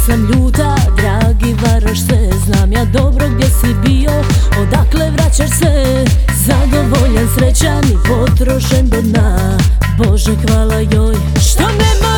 Nisam ljuta, dragi varaš se, znam ja dobro gdje si bio, odakle vraćaš se. Zadovoljan, srećan i potrošen do dna, Bože hvala joj što nema